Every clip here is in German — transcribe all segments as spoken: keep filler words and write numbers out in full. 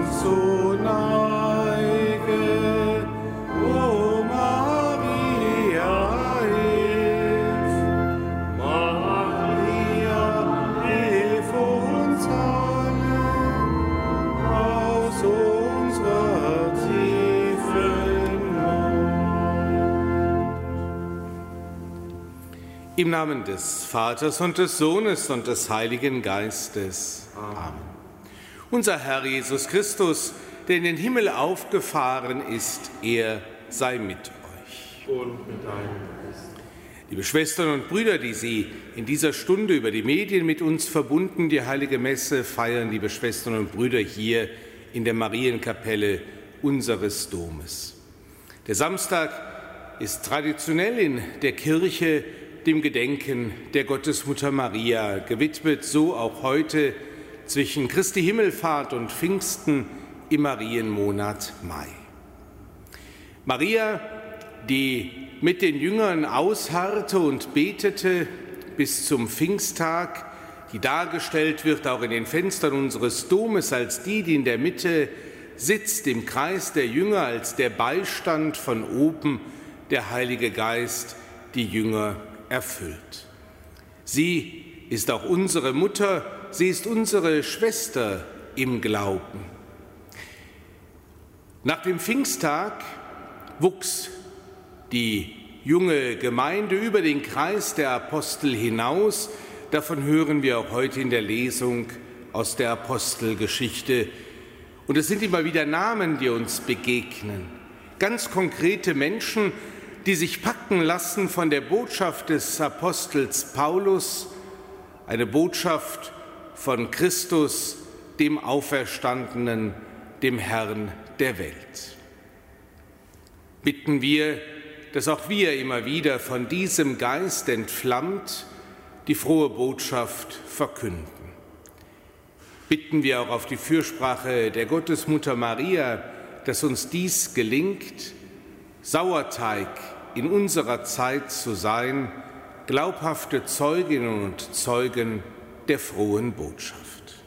uns so neige, o Maria, hilf. Maria, hilf uns alle aus unserer tiefen Not. Im Namen des Vaters und des Sohnes und des Heiligen Geistes. Amen. Unser Herr Jesus Christus, der in den Himmel aufgefahren ist, er sei mit euch. Und mit deinem Geist. Liebe Schwestern und Brüder, die Sie in dieser Stunde über die Medien mit uns verbunden die Heilige Messe feiern, liebe Schwestern und Brüder, hier in der Marienkapelle unseres Domes. Der Samstag ist traditionell in der Kirche dem Gedenken der Gottesmutter Maria gewidmet, so auch heute zwischen Christi Himmelfahrt und Pfingsten im Marienmonat Mai. Maria, die mit den Jüngern ausharrte und betete bis zum Pfingsttag, die dargestellt wird auch in den Fenstern unseres Domes als die, die in der Mitte sitzt, im Kreis der Jünger, als der Beistand von oben, der Heilige Geist die Jünger erfüllt. Sie ist auch unsere Mutter, sie ist unsere Schwester im Glauben. Nach dem Pfingsttag wuchs die junge Gemeinde über den Kreis der Apostel hinaus. Davon hören wir auch heute in der Lesung aus der Apostelgeschichte. Und es sind immer wieder Namen, die uns begegnen. Ganz konkrete Menschen, die sich packen lassen von der Botschaft des Apostels Paulus, eine Botschaft von Christus, dem Auferstandenen, dem Herrn der Welt. Bitten wir, dass auch wir immer wieder von diesem Geist entflammt die frohe Botschaft verkünden. Bitten wir auch auf die Fürsprache der Gottesmutter Maria, dass uns dies gelingt, Sauerteig in unserer Zeit zu sein, glaubhafte Zeuginnen und Zeugen der frohen Botschaft.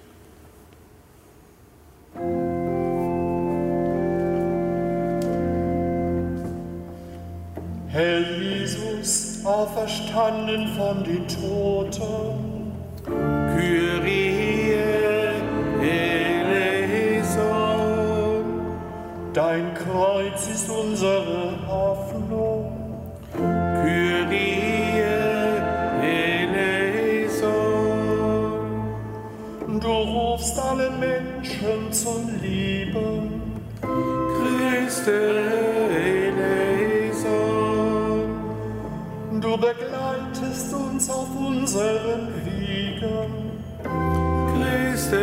Herr Jesus, auferstanden von den Toten, Kyrie eleison. Dein Kreuz ist unsere Hoffnung. Kyrie eleison. Du rufst alle Menschen zum Lieben. Christe eleison. Du begleitest uns auf unseren Wegen. Christe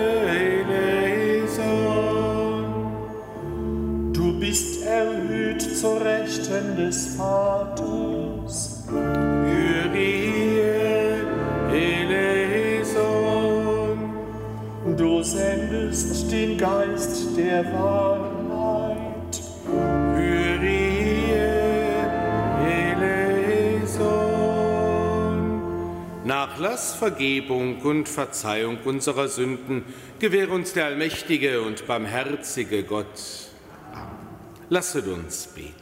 eleison. Du bist erhöht zur Rechten des Vaters. Kyrie eleison. Du sendest den Geist der Wahrheit. Kyrie eleison. Nachlass, Vergebung und Verzeihung unserer Sünden gewähre uns der allmächtige und barmherzige Gott. Lasset uns beten.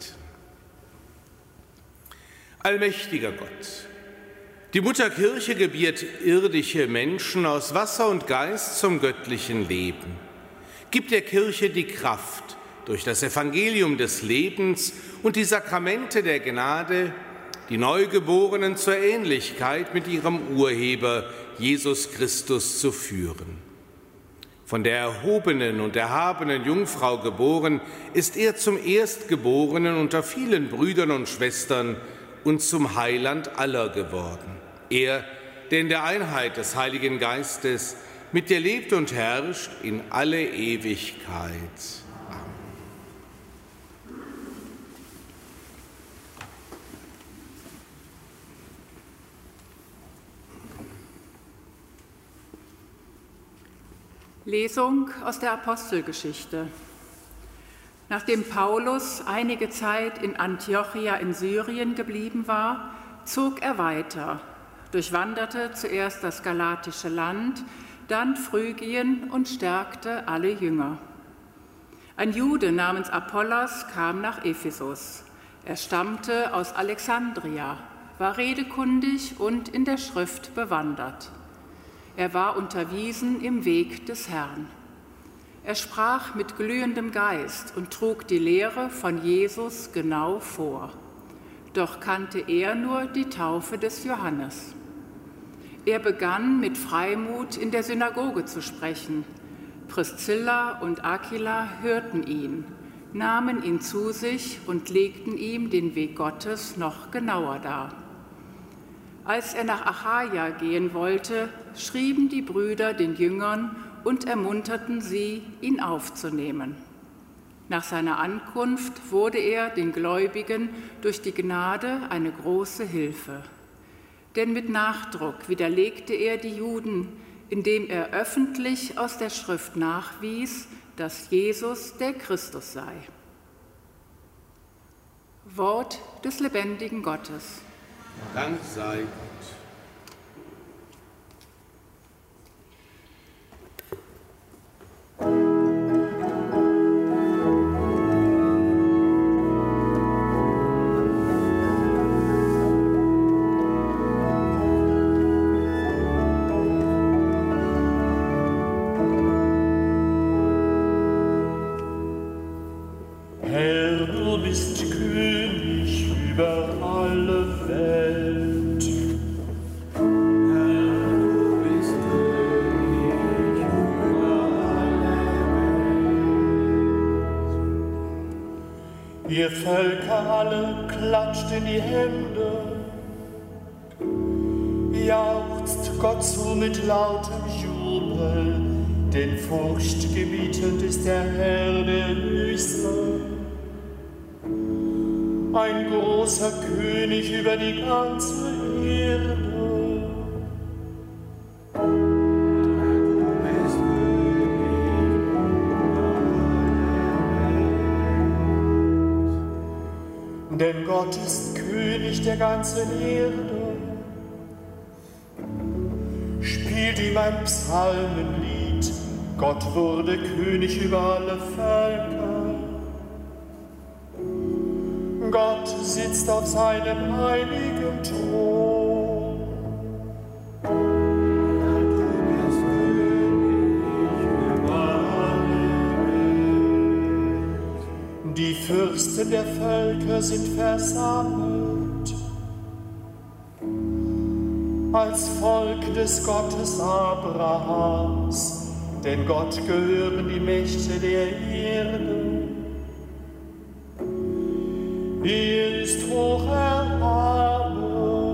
Allmächtiger Gott, die Mutterkirche gebiert irdische Menschen aus Wasser und Geist zum göttlichen Leben. Gib der Kirche die Kraft, durch das Evangelium des Lebens und die Sakramente der Gnade, die Neugeborenen zur Ähnlichkeit mit ihrem Urheber Jesus Christus zu führen. Von der erhobenen und erhabenen Jungfrau geboren, ist er zum Erstgeborenen unter vielen Brüdern und Schwestern und zum Heiland aller geworden. Er, der in der Einheit des Heiligen Geistes mit dir lebt und herrscht in alle Ewigkeit. Amen. Lesung aus der Apostelgeschichte. Nachdem Paulus einige Zeit in Antiochia in Syrien geblieben war, zog er weiter, durchwanderte zuerst das galatische Land, dann Phrygien und stärkte alle Jünger. Ein Jude namens Apollos kam nach Ephesus. Er stammte aus Alexandria, war redekundig und in der Schrift bewandert. Er war unterwiesen im Weg des Herrn. Er sprach mit glühendem Geist und trug die Lehre von Jesus genau vor. Doch kannte er nur die Taufe des Johannes. Er begann mit Freimut in der Synagoge zu sprechen. Priscilla und Aquila hörten ihn, nahmen ihn zu sich und legten ihm den Weg Gottes noch genauer dar. Als er nach Achaia gehen wollte, schrieben die Brüder den Jüngern und ermunterten sie, ihn aufzunehmen. Nach seiner Ankunft wurde er den Gläubigen durch die Gnade eine große Hilfe. Denn mit Nachdruck widerlegte er die Juden, indem er öffentlich aus der Schrift nachwies, dass Jesus der Christus sei. Wort des lebendigen Gottes. Dank sei Gott. Herr, du bist König über alle Welt. Herr, du bist König über alle Welt. Ihr Völker alle klatscht in die Hände, jauchzt Gott zu mit lautem Jubel, denn furchtgebietend ist der Herr der Höchste. Ein großer König über die ganze Erde. Denn Gott ist König der ganzen Erde. Spielt ihm ein Psalmenlied, Gott wurde König über alle Völker. Gott sitzt auf seinem heiligen Thron. Die Fürsten der Völker sind versammelt. Als Volk des Gottes Abrahams, denn Gott gehören die Mächte der Erde. Er ist hoch erhaben.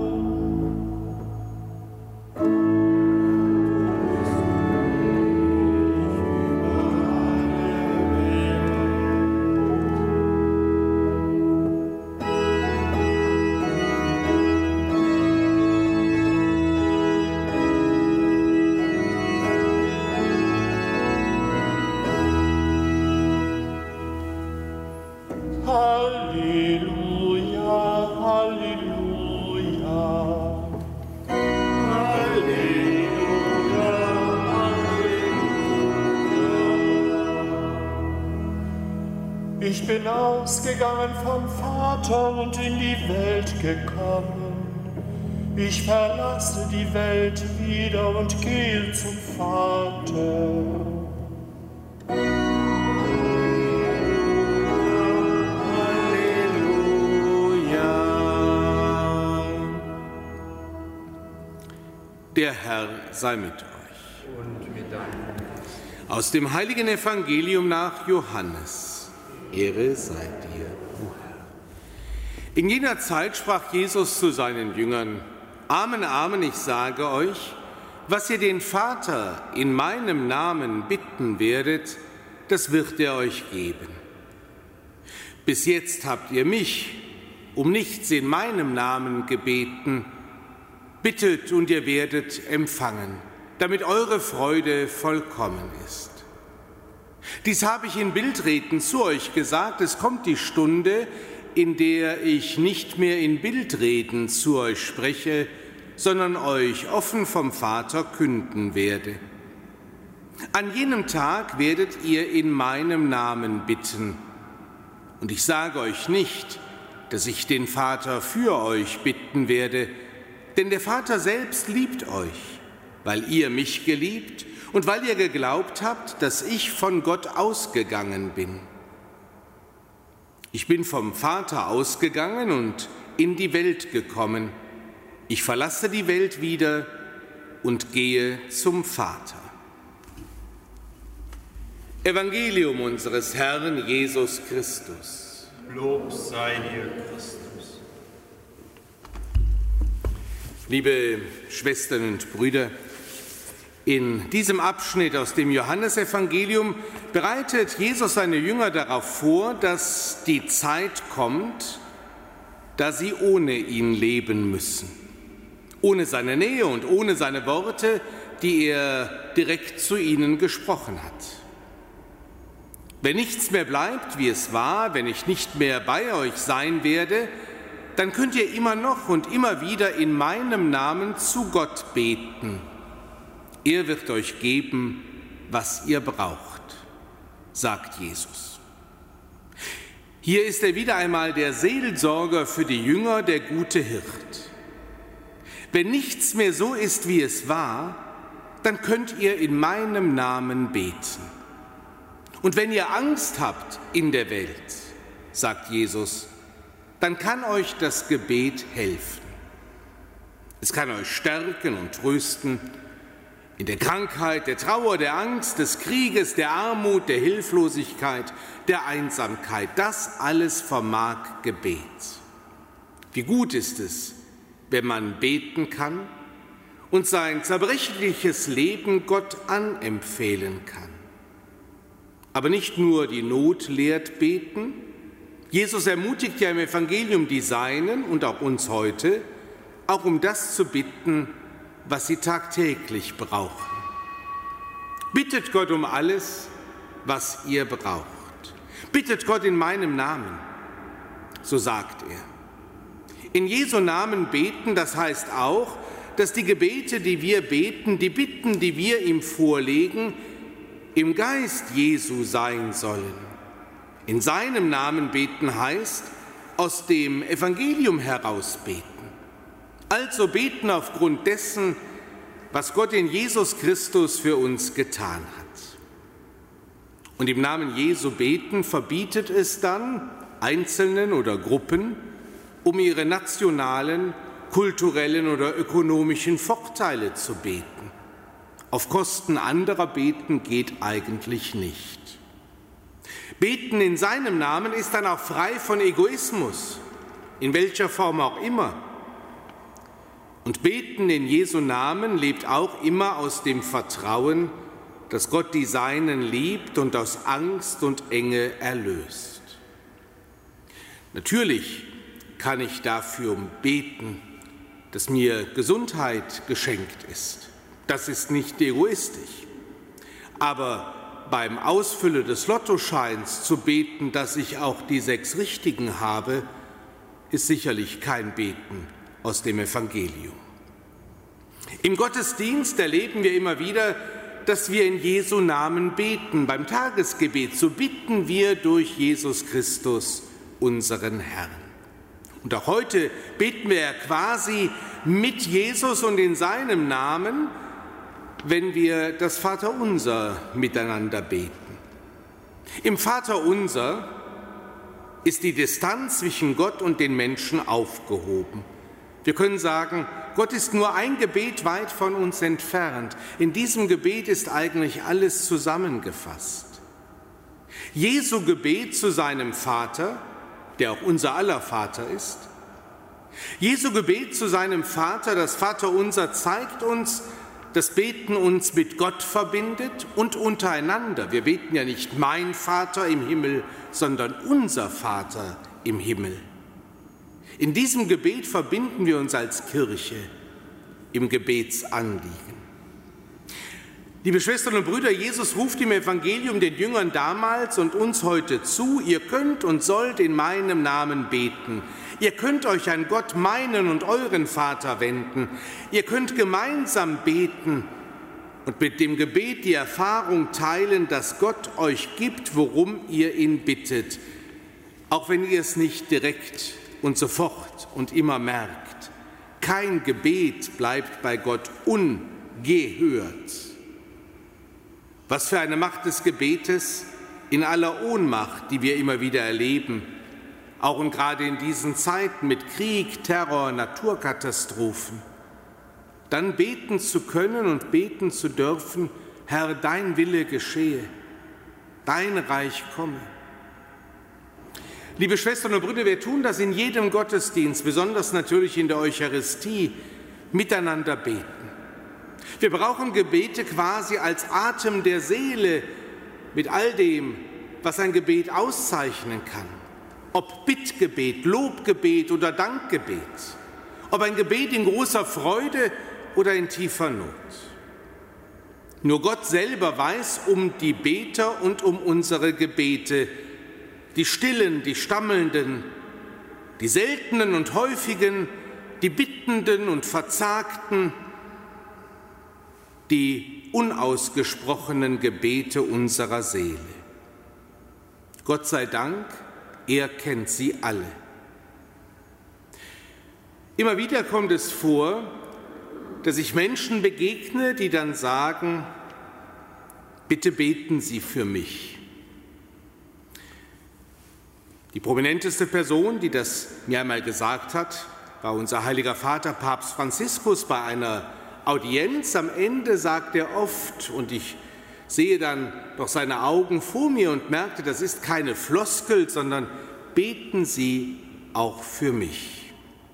Ich bin ausgegangen vom Vater und in die Welt gekommen. Ich verlasse die Welt wieder und gehe zum Vater. Halleluja. Der Herr sei mit euch. Und mit deinem. Aus dem heiligen Evangelium nach Johannes. Ehre sei dir, o Herr. In jener Zeit sprach Jesus zu seinen Jüngern: Amen, Amen, ich sage euch, was ihr den Vater in meinem Namen bitten werdet, das wird er euch geben. Bis jetzt habt ihr mich um nichts in meinem Namen gebeten. Bittet und ihr werdet empfangen, damit eure Freude vollkommen ist. Dies habe ich in Bildreden zu euch gesagt. Es kommt die Stunde, in der ich nicht mehr in Bildreden zu euch spreche, sondern euch offen vom Vater künden werde. An jenem Tag werdet ihr in meinem Namen bitten. Und ich sage euch nicht, dass ich den Vater für euch bitten werde, denn der Vater selbst liebt euch, weil ihr mich geliebt und weil ihr geglaubt habt, dass ich von Gott ausgegangen bin. Ich bin vom Vater ausgegangen und in die Welt gekommen. Ich verlasse die Welt wieder und gehe zum Vater. Evangelium unseres Herrn Jesus Christus. Lob sei dir, Christus. Liebe Schwestern und Brüder, in diesem Abschnitt aus dem Johannesevangelium bereitet Jesus seine Jünger darauf vor, dass die Zeit kommt, da sie ohne ihn leben müssen. Ohne seine Nähe und ohne seine Worte, die er direkt zu ihnen gesprochen hat. Wenn nichts mehr bleibt, wie es war, wenn ich nicht mehr bei euch sein werde, dann könnt ihr immer noch und immer wieder in meinem Namen zu Gott beten. Er wird euch geben, was ihr braucht, sagt Jesus. Hier ist er wieder einmal der Seelsorger für die Jünger, der gute Hirt. Wenn nichts mehr so ist, wie es war, dann könnt ihr in meinem Namen beten. Und wenn ihr Angst habt in der Welt, sagt Jesus, dann kann euch das Gebet helfen. Es kann euch stärken und trösten in der Krankheit, der Trauer, der Angst, des Krieges, der Armut, der Hilflosigkeit, der Einsamkeit. Das alles vermag Gebet. Wie gut ist es, wenn man beten kann und sein zerbrechliches Leben Gott anempfehlen kann. Aber nicht nur die Not lehrt beten. Jesus ermutigt ja im Evangelium die Seinen und auch uns heute, auch um das zu bitten, was sie tagtäglich brauchen. Bittet Gott um alles, was ihr braucht. Bittet Gott in meinem Namen, so sagt er. In Jesu Namen beten, das heißt auch, dass die Gebete, die wir beten, die Bitten, die wir ihm vorlegen, im Geist Jesu sein sollen. In seinem Namen beten heißt, aus dem Evangelium heraus beten. Also beten aufgrund dessen, was Gott in Jesus Christus für uns getan hat. Und im Namen Jesu beten verbietet es dann Einzelnen oder Gruppen, um ihre nationalen, kulturellen oder ökonomischen Vorteile zu beten. Auf Kosten anderer beten geht eigentlich nicht. Beten in seinem Namen ist dann auch frei von Egoismus, in welcher Form auch immer. Und Beten in Jesu Namen lebt auch immer aus dem Vertrauen, dass Gott die Seinen liebt und aus Angst und Enge erlöst. Natürlich kann ich dafür beten, dass mir Gesundheit geschenkt ist. Das ist nicht egoistisch. Aber beim Ausfüllen des Lottoscheins zu beten, dass ich auch die sechs Richtigen habe, ist sicherlich kein Beten aus dem Evangelium. Im Gottesdienst erleben wir immer wieder, dass wir in Jesu Namen beten. Beim Tagesgebet, so bitten wir durch Jesus Christus, unseren Herrn. Und auch heute beten wir quasi mit Jesus und in seinem Namen, wenn wir das Vaterunser miteinander beten. Im Vaterunser ist die Distanz zwischen Gott und den Menschen aufgehoben. Wir können sagen, Gott ist nur ein Gebet weit von uns entfernt. In diesem Gebet ist eigentlich alles zusammengefasst. Jesu Gebet zu seinem Vater, der auch unser aller Vater ist. Jesu Gebet zu seinem Vater, das Vaterunser, zeigt uns, dass Beten uns mit Gott verbindet und untereinander. Wir beten ja nicht mein Vater im Himmel, sondern unser Vater im Himmel. In diesem Gebet verbinden wir uns als Kirche im Gebetsanliegen. Liebe Schwestern und Brüder, Jesus ruft im Evangelium den Jüngern damals und uns heute zu, ihr könnt und sollt in meinem Namen beten. Ihr könnt euch an Gott, meinen und euren Vater, wenden. Ihr könnt gemeinsam beten und mit dem Gebet die Erfahrung teilen, dass Gott euch gibt, worum ihr ihn bittet, auch wenn ihr es nicht direkt und sofort und immer merkt. Kein Gebet bleibt bei Gott ungehört. Was für eine Macht des Gebetes in aller Ohnmacht, die wir immer wieder erleben, auch und gerade in diesen Zeiten mit Krieg, Terror, Naturkatastrophen. Dann beten zu können und beten zu dürfen: Herr, dein Wille geschehe, dein Reich komme. Liebe Schwestern und Brüder, wir tun das in jedem Gottesdienst, besonders natürlich in der Eucharistie, miteinander beten. Wir brauchen Gebete quasi als Atem der Seele mit all dem, was ein Gebet auszeichnen kann. Ob Bittgebet, Lobgebet oder Dankgebet. Ob ein Gebet in großer Freude oder in tiefer Not. Nur Gott selber weiß um die Beter und um unsere Gebete, die stillen, die stammelnden, die seltenen und häufigen, die bittenden und verzagten, die unausgesprochenen Gebete unserer Seele. Gott sei Dank, er kennt sie alle. Immer wieder kommt es vor, dass ich Menschen begegne, die dann sagen: Bitte beten Sie für mich. Die prominenteste Person, die das mir einmal gesagt hat, war unser heiliger Vater Papst Franziskus. Bei einer Audienz am Ende sagt er oft, und ich sehe dann doch seine Augen vor mir und merkte, das ist keine Floskel, sondern: Beten Sie auch für mich.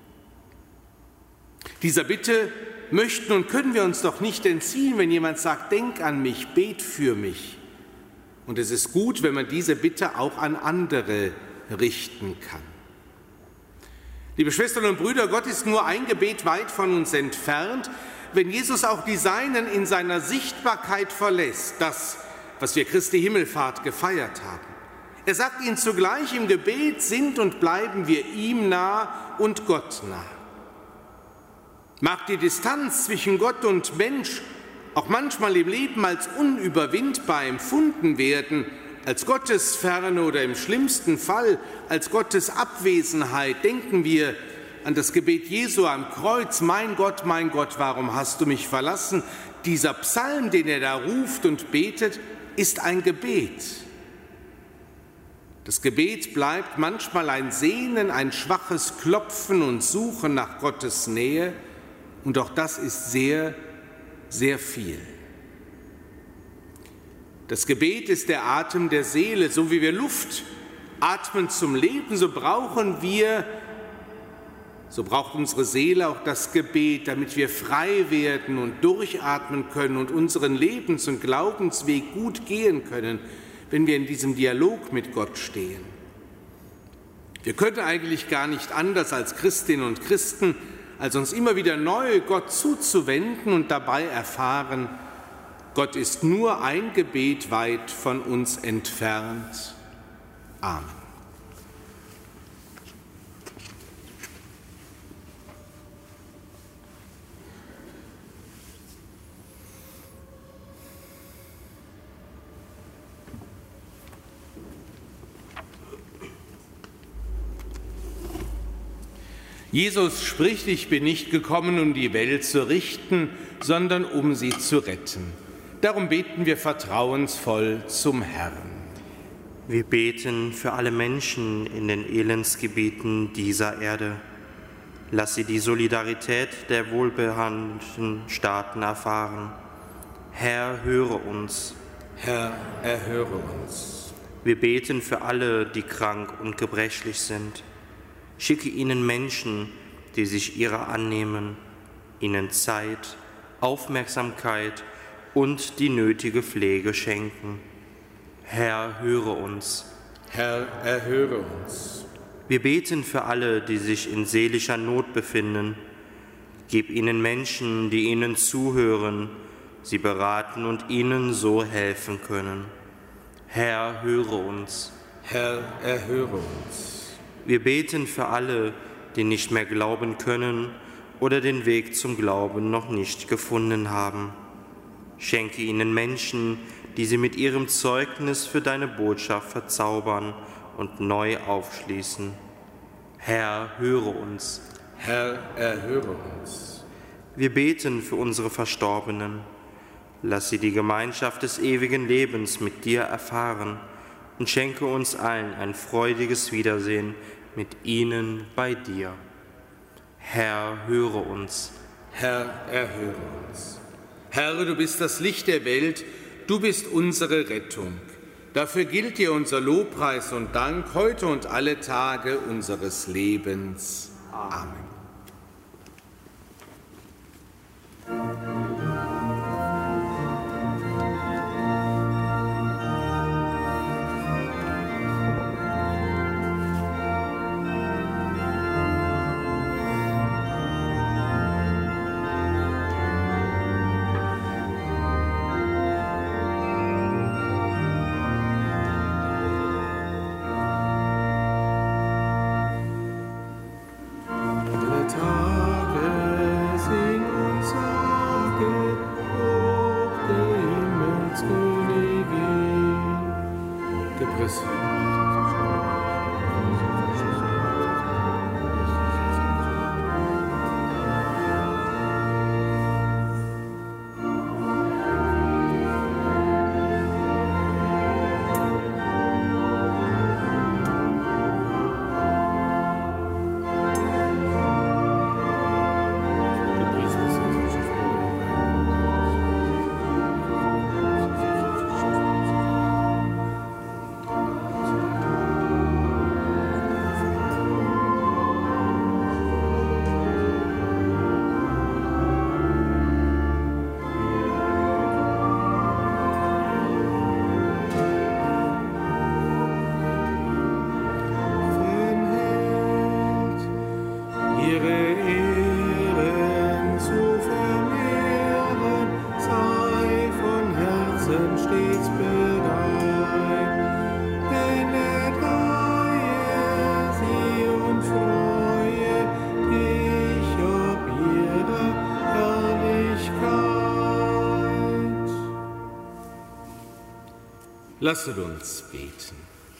Dieser Bitte möchten und können wir uns doch nicht entziehen, wenn jemand sagt: Denk an mich, bet für mich. Und es ist gut, wenn man diese Bitte auch an andere richten kann. Liebe Schwestern und Brüder, Gott ist nur ein Gebet weit von uns entfernt. Wenn Jesus auch die Seinen in seiner Sichtbarkeit verlässt, das, was wir Christi Himmelfahrt gefeiert haben. Er sagt ihnen zugleich: Im Gebet sind und bleiben wir ihm nah und Gott nah. Mag die Distanz zwischen Gott und Mensch auch manchmal im Leben als unüberwindbar empfunden werden, als Gottesferne oder im schlimmsten Fall als Gottes Abwesenheit. Denken wir an das Gebet Jesu am Kreuz: Mein Gott, mein Gott, warum hast du mich verlassen? Dieser Psalm, den er da ruft und betet, ist ein Gebet. Das Gebet bleibt manchmal ein Sehnen, ein schwaches Klopfen und Suchen nach Gottes Nähe. Und auch das ist sehr, sehr viel. Das Gebet ist der Atem der Seele. So wie wir Luft atmen zum Leben, so brauchen wir, so braucht unsere Seele auch das Gebet, damit wir frei werden und durchatmen können und unseren Lebens- und Glaubensweg gut gehen können, wenn wir in diesem Dialog mit Gott stehen. Wir können eigentlich gar nicht anders als Christinnen und Christen, als uns immer wieder neu Gott zuzuwenden und dabei erfahren: Gott ist nur ein Gebet weit von uns entfernt. Amen. Jesus spricht: Ich bin nicht gekommen, um die Welt zu richten, sondern um sie zu retten. Darum beten wir vertrauensvoll zum Herrn. Wir beten für alle Menschen in den Elendsgebieten dieser Erde. Lass sie die Solidarität der wohlbehandelten Staaten erfahren. Herr, höre uns. Herr, erhöre uns. Wir beten für alle, die krank und gebrechlich sind. Schicke ihnen Menschen, die sich ihrer annehmen, ihnen Zeit, Aufmerksamkeit und die nötige Pflege schenken. Herr, höre uns. Herr, erhöre uns. Wir beten für alle, die sich in seelischer Not befinden. Gib ihnen Menschen, die ihnen zuhören, sie beraten und ihnen so helfen können. Herr, höre uns. Herr, erhöre uns. Wir beten für alle, die nicht mehr glauben können oder den Weg zum Glauben noch nicht gefunden haben. Schenke ihnen Menschen, die sie mit ihrem Zeugnis für deine Botschaft verzaubern und neu aufschließen. Herr, höre uns. Herr, erhöre uns. Wir beten für unsere Verstorbenen. Lass sie die Gemeinschaft des ewigen Lebens mit dir erfahren und schenke uns allen ein freudiges Wiedersehen mit ihnen bei dir. Herr, höre uns. Herr, erhöre uns. Herr, du bist das Licht der Welt, du bist unsere Rettung. Dafür gilt dir unser Lobpreis und Dank heute und alle Tage unseres Lebens. Amen. Lasset uns beten.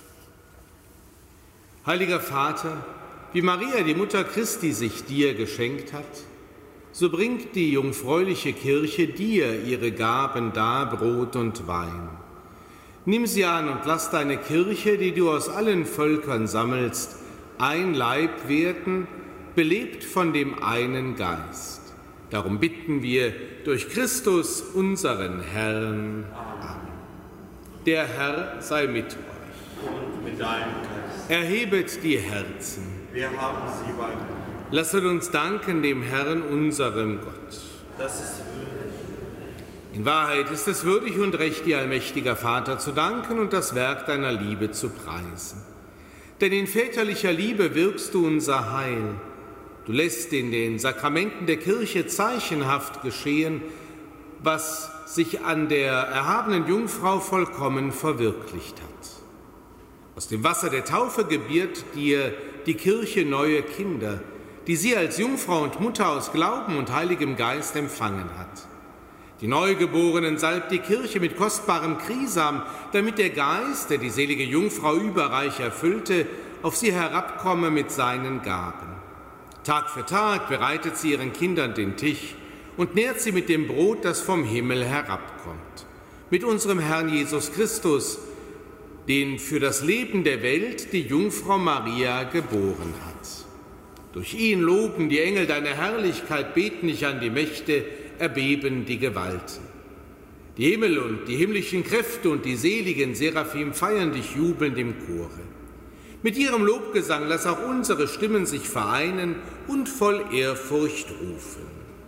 Heiliger Vater, wie Maria, die Mutter Christi, sich dir geschenkt hat, so bringt die jungfräuliche Kirche dir ihre Gaben dar, Brot und Wein. Nimm sie an und lass deine Kirche, die du aus allen Völkern sammelst, ein Leib werden, belebt von dem einen Geist. Darum bitten wir durch Christus, unseren Herrn. Amen. Der Herr sei mit euch. Und mit deinem Geist. Erhebet die Herzen. Wir haben sie bei dir. Lasset uns danken dem Herrn, unserem Gott. Das ist würdig. In Wahrheit ist es würdig und recht, dir, allmächtiger Vater, zu danken und das Werk deiner Liebe zu preisen. Denn in väterlicher Liebe wirkst du unser Heil. Du lässt in den Sakramenten der Kirche zeichenhaft geschehen, was sich an der erhabenen Jungfrau vollkommen verwirklicht hat. Aus dem Wasser der Taufe gebiert dir die Kirche neue Kinder, die sie als Jungfrau und Mutter aus Glauben und Heiligem Geist empfangen hat. Die Neugeborenen salbt die Kirche mit kostbarem Krisam, damit der Geist, der die selige Jungfrau überreich erfüllte, auf sie herabkomme mit seinen Gaben. Tag für Tag bereitet sie ihren Kindern den Tisch und nährt sie mit dem Brot, das vom Himmel herabkommt. Mit unserem Herrn Jesus Christus, den für das Leben der Welt die Jungfrau Maria geboren hat. Durch ihn loben die Engel deine Herrlichkeit, beten dich an die Mächte, erbeben die Gewalten. Die Himmel und die himmlischen Kräfte und die seligen Seraphim feiern dich jubelnd im Chore. Mit ihrem Lobgesang lass auch unsere Stimmen sich vereinen und voll Ehrfurcht rufen.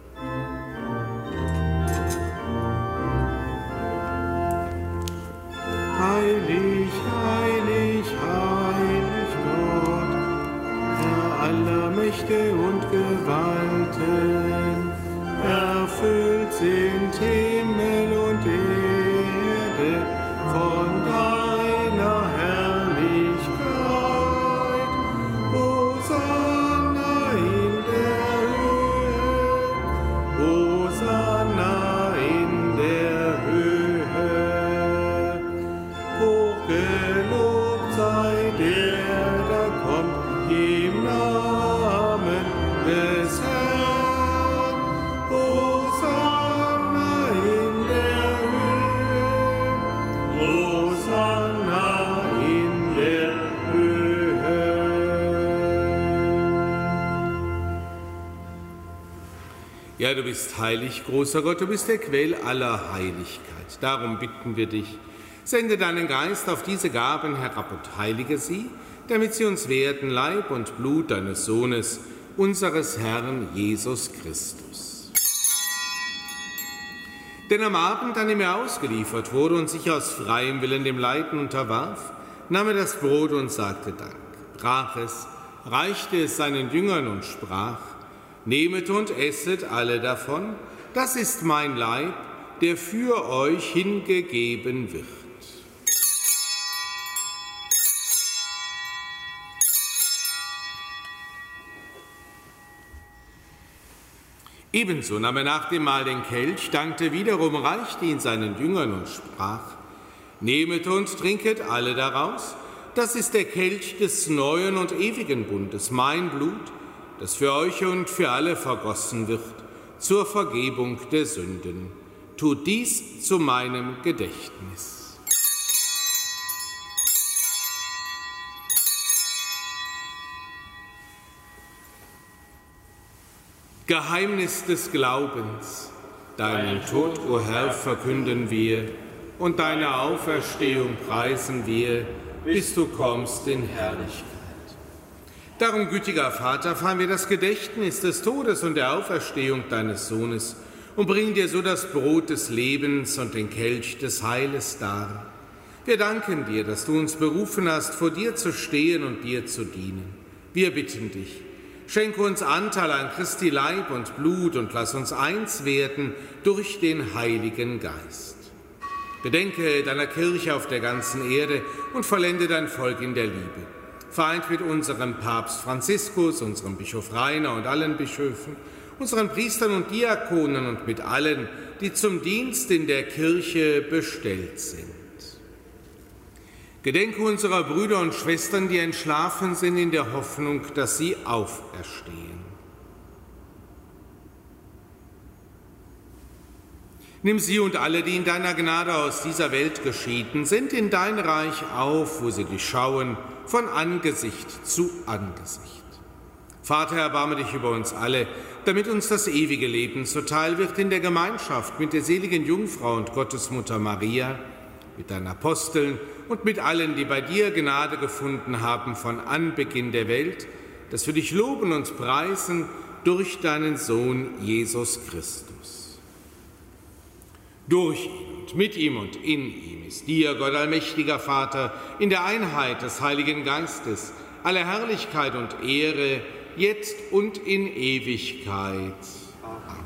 Heilig, heilig, heilig Gott, Herr aller Mächte und Gewalten, erfüllt sind Himmel und Erde von deiner Herrlichkeit. Hosanna in der Höhe, Hosanna in der gelobt sei der, der kommt im Namen des Herrn. Hosanna in der Höhe, Hosanna in der Höhe. Ja, du bist heilig, großer Gott, du bist der Quell aller Heiligkeit. Darum bitten wir dich, sende deinen Geist auf diese Gaben herab und heilige sie, damit sie uns werden Leib und Blut deines Sohnes, unseres Herrn Jesus Christus. Denn am Abend, an dem er ausgeliefert wurde und sich aus freiem Willen dem Leiden unterwarf, nahm er das Brot und sagte Dank, brach es, reichte es seinen Jüngern und sprach: Nehmet und esset alle davon, das ist mein Leib, der für euch hingegeben wird. Ebenso nahm er nach dem Mahl den Kelch, dankte wiederum, reichte ihn seinen Jüngern und sprach: Nehmet und trinket alle daraus, das ist der Kelch des neuen und ewigen Bundes, mein Blut, das für euch und für alle vergossen wird, zur Vergebung der Sünden. Tut dies zu meinem Gedächtnis. Geheimnis des Glaubens. Deinen Tod, o Herr, verkünden wir, und deine Auferstehung preisen wir, bis du kommst in Herrlichkeit. Darum, gütiger Vater, feiern wir das Gedächtnis des Todes und der Auferstehung deines Sohnes und bringen dir so das Brot des Lebens und den Kelch des Heiles dar. Wir danken dir, dass du uns berufen hast, vor dir zu stehen und dir zu dienen. Wir bitten dich, schenke uns Anteil an Christi Leib und Blut und lass uns eins werden durch den Heiligen Geist. Gedenke deiner Kirche auf der ganzen Erde und vollende dein Volk in der Liebe. Vereint mit unserem Papst Franziskus, unserem Bischof Rainer und allen Bischöfen, unseren Priestern und Diakonen und mit allen, die zum Dienst in der Kirche bestellt sind. Gedenke unserer Brüder und Schwestern, die entschlafen sind, in der Hoffnung, dass sie auferstehen. Nimm sie und alle, die in deiner Gnade aus dieser Welt geschieden sind, in dein Reich auf, wo sie dich schauen, von Angesicht zu Angesicht. Vater, erbarme dich über uns alle, damit uns das ewige Leben zuteil wird in der Gemeinschaft mit der seligen Jungfrau und Gottesmutter Maria, mit deinen Aposteln und mit allen, die bei dir Gnade gefunden haben von Anbeginn der Welt, dass wir dich loben und preisen durch deinen Sohn Jesus Christus. Durch ihn und mit ihm und in ihm ist dir, Gott allmächtiger Vater, in der Einheit des Heiligen Geistes, alle Herrlichkeit und Ehre, jetzt und in Ewigkeit. Amen.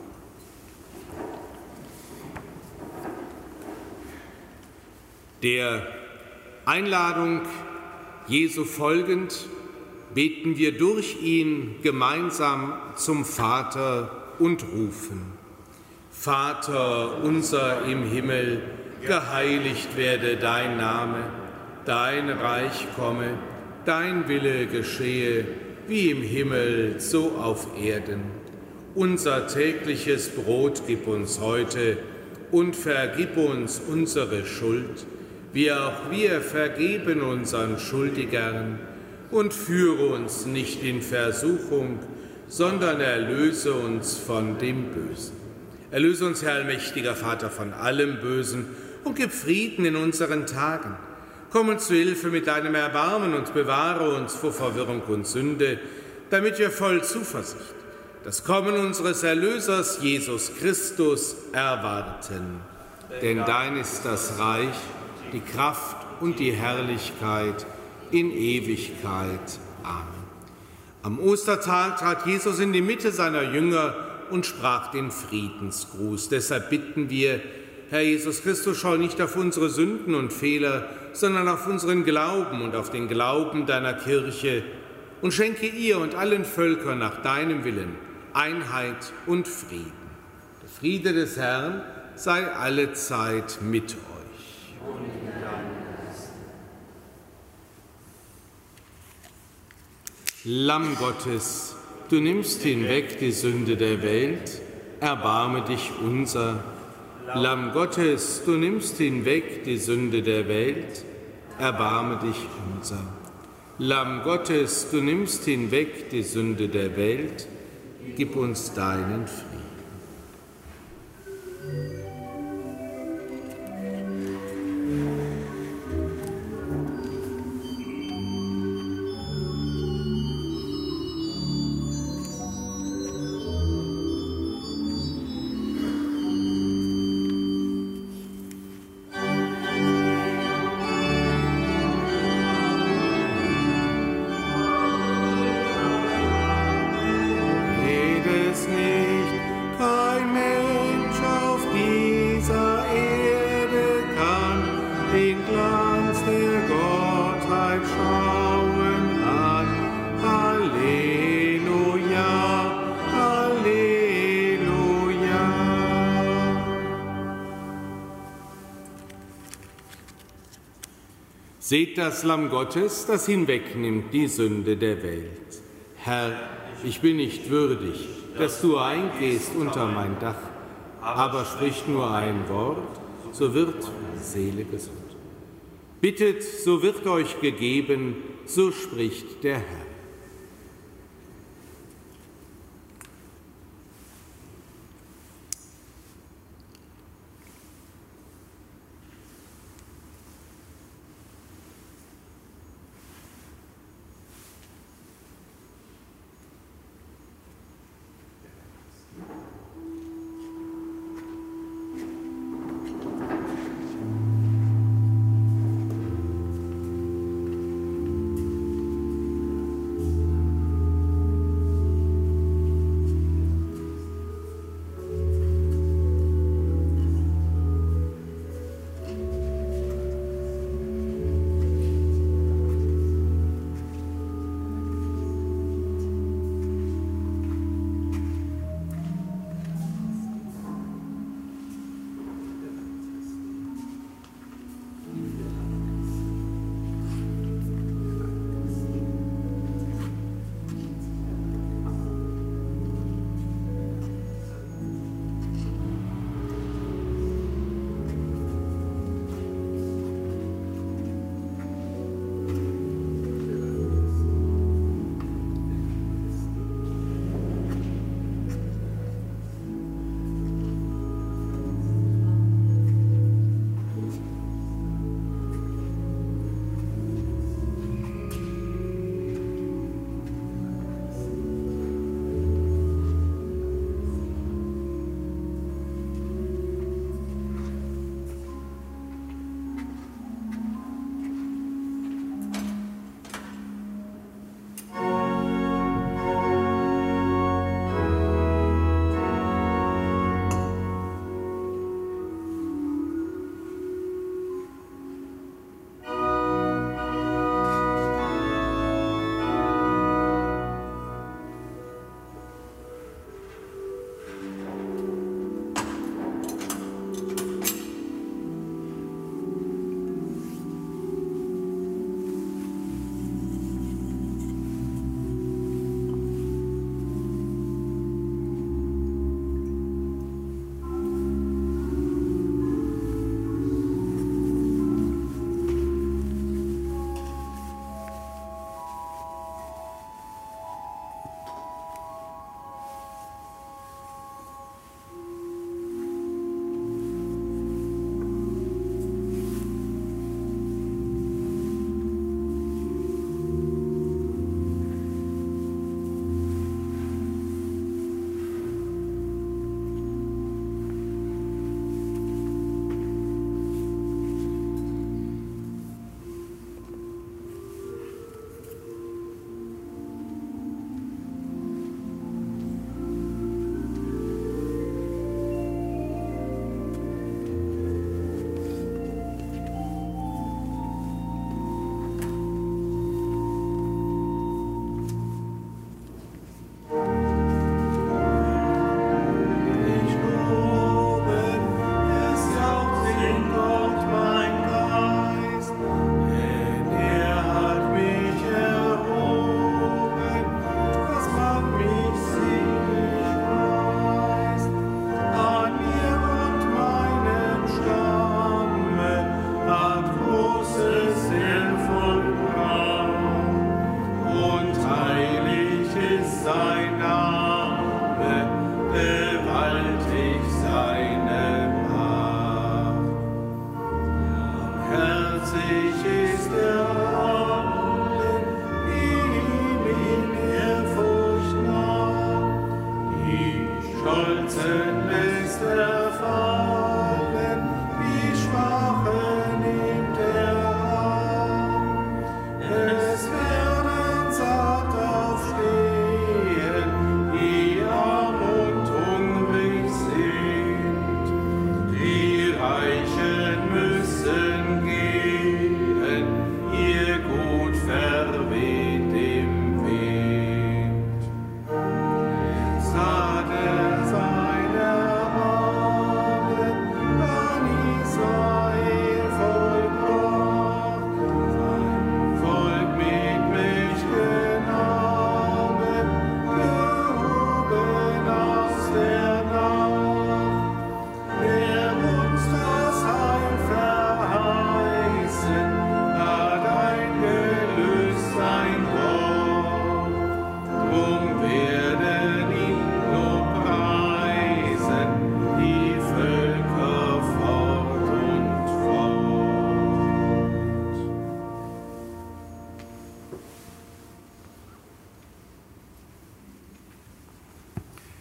Der Einladung Jesu folgend beten wir durch ihn gemeinsam zum Vater und rufen: Vater unser im Himmel, geheiligt werde dein Name, dein Reich komme, dein Wille geschehe, wie im Himmel, so auf Erden. Unser tägliches Brot gib uns heute und vergib uns unsere Schuld, wie auch wir vergeben unseren Schuldigern, und führe uns nicht in Versuchung, sondern erlöse uns von dem Bösen. Erlöse uns, Herr allmächtiger Vater, von allem Bösen und gib Frieden in unseren Tagen. Komm uns zu Hilfe mit deinem Erbarmen und bewahre uns vor Verwirrung und Sünde, damit wir voll Zuversicht das Kommen unseres Erlösers Jesus Christus erwarten. Denn dein ist das Reich, die Kraft und die Herrlichkeit in Ewigkeit. Amen. Am Ostertag trat Jesus in die Mitte seiner Jünger und sprach den Friedensgruß. Deshalb bitten wir, Herr Jesus Christus, schau nicht auf unsere Sünden und Fehler, sondern auf unseren Glauben und auf den Glauben deiner Kirche und schenke ihr und allen Völkern nach deinem Willen Einheit und Frieden. Der Friede des Herrn sei allezeit mit euch. Und Lamm Gottes, du nimmst hinweg die Sünde der Welt, erbarme dich unser. Lamm Gottes, du nimmst hinweg die Sünde der Welt, erbarme dich unser. Lamm Gottes, du nimmst hinweg die Sünde der Welt, gib uns deinen Frieden. Seht das Lamm Gottes, das hinwegnimmt die Sünde der Welt. Herr, ich bin nicht würdig, dass du eingehst unter mein Dach, aber sprich nur ein Wort, so wird meine Seele gesund. Bittet, so wird euch gegeben, so spricht der Herr.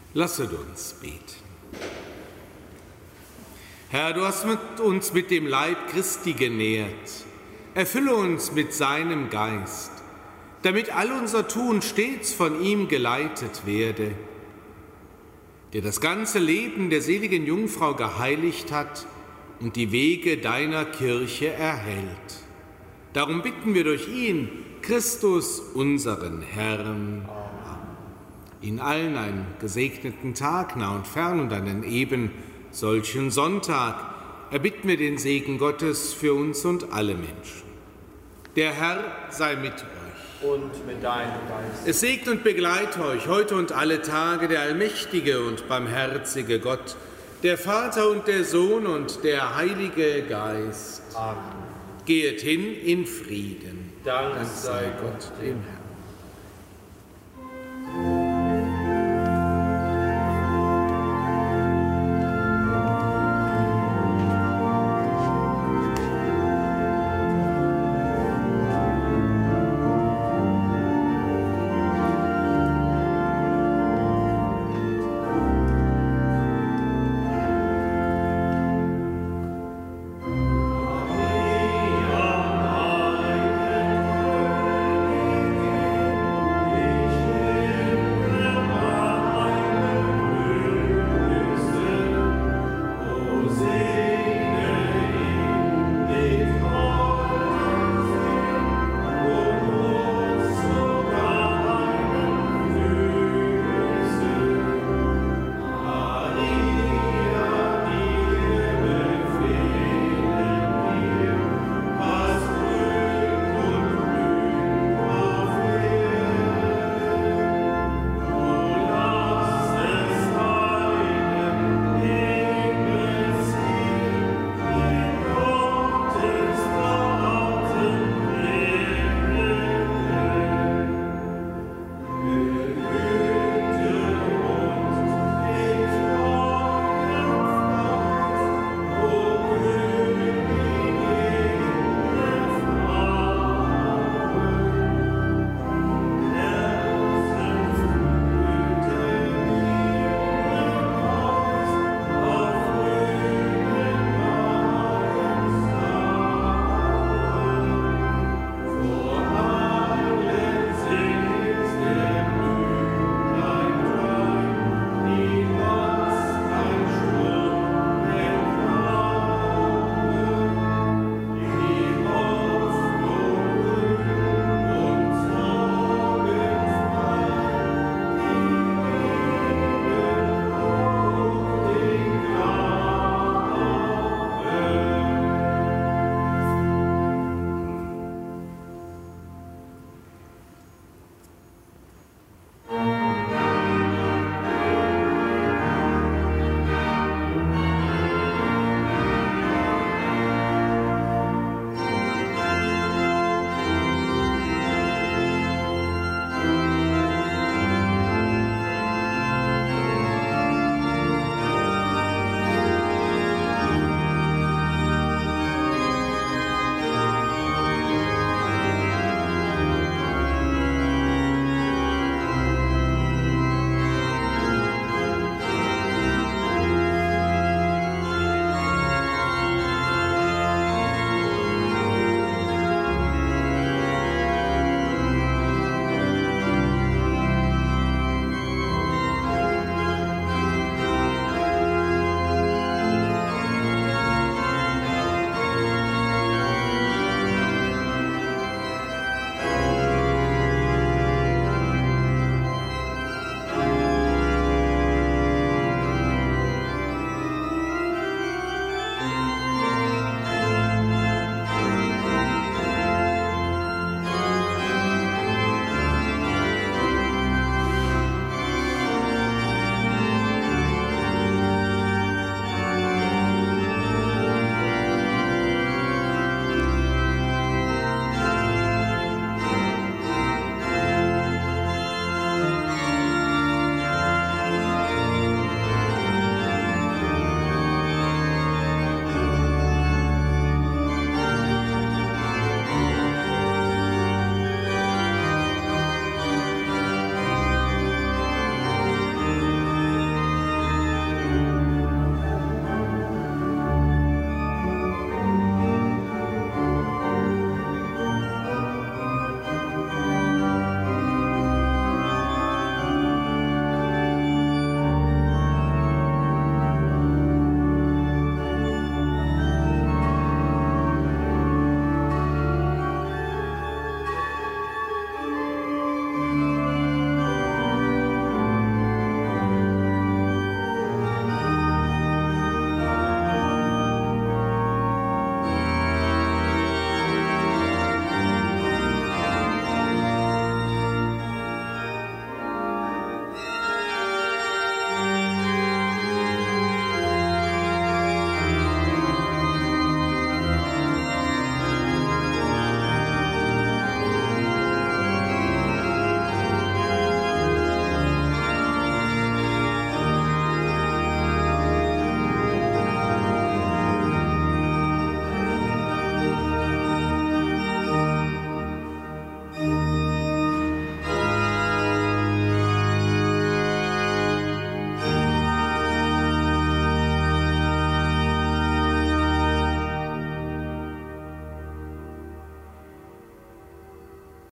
Lasset uns beten. Herr, du hast mit uns mit dem Leib Christi genährt. Erfülle uns mit seinem Geist, damit all unser Tun stets von ihm geleitet werde, der das ganze Leben der seligen Jungfrau geheiligt hat und die Wege deiner Kirche erhält. Darum bitten wir durch ihn, Christus, unseren Herrn. Ihnen allen einen gesegneten Tag, nah und fern, und einen eben solchen Sonntag erbitten wir den Segen Gottes für uns und alle Menschen. Der Herr sei mit euch. Und mit deinem Geist. Es segne und begleite euch heute und alle Tage der allmächtige und barmherzige Gott, der Vater und der Sohn und der Heilige Geist. Amen. Geht hin in Frieden. Dank Dank sei Gott dem Herrn.